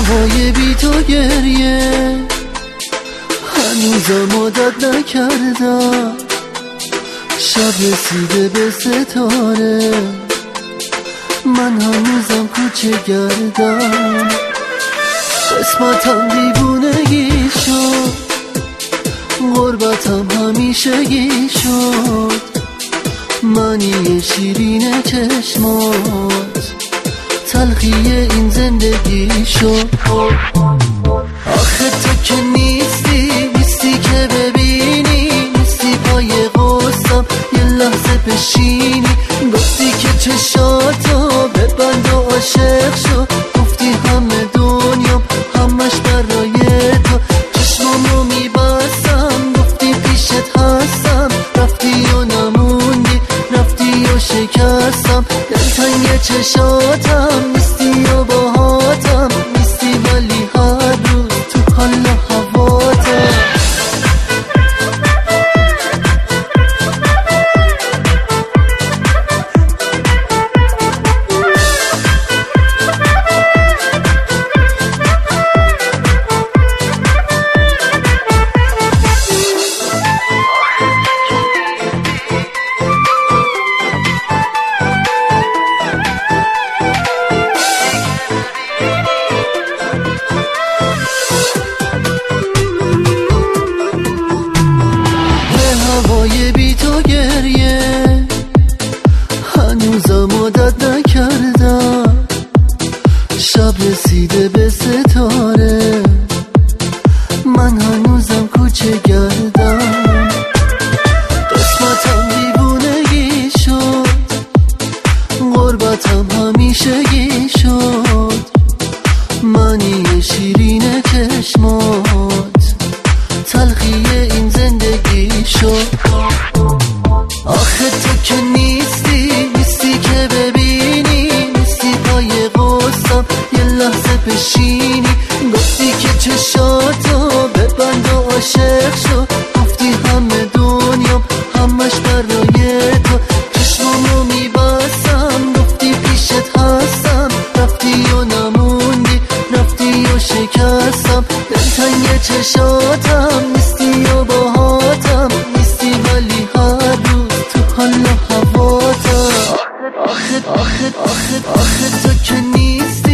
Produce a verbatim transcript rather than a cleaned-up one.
هوای بی تو گریه هنوزم عادت نکردم، شب رسیده به ستاره من هنوزم کوچه گردم. قسمتم دیوونگی شد، غربتم همیشگی شد، معنی شیرین چشمات تلخی این زندگی شد. آخه تو که نیستی، نیستی که ببینی، نیستی پای غصم یه لحظه بشینی. گفتی که چشاتو ببند و عاشق شو، گفتی همه دنیام همش برای تو. چشمامو میبستم گفتی پیشت هستم، رفتی و نموندی، رفتی و شکستم. دلتنگ چشاتم نیستی و باهاتم نیستی، ولی هر روز تو حال و هواتم. هوای بی تو گریه هنوزم عادت نکردم، شب رسیده به ستاره من هنوزم کوچه گردم. قسمتم دیوونگی شد، غربتم همیشگی شد، معنی شیرین چشمات تلخی این زندگی شد. آخه تو که نیستی، نیستی که ببینی، نیستی پای غصم یه لحظه بشینی. گفتی که چشاتو ببند و عاشق شو، گفتی همه دنیام همش برای تو. چشمامو میبستم گفتی پیشت هستم، رفتی و نموندی، رفتی و شکستم. دلتنگ چشاتم نیستی و باهاتم نیستی، ولی هر روز تو حال و هواتم. آخه آخه آخه آخه تو که نیستی.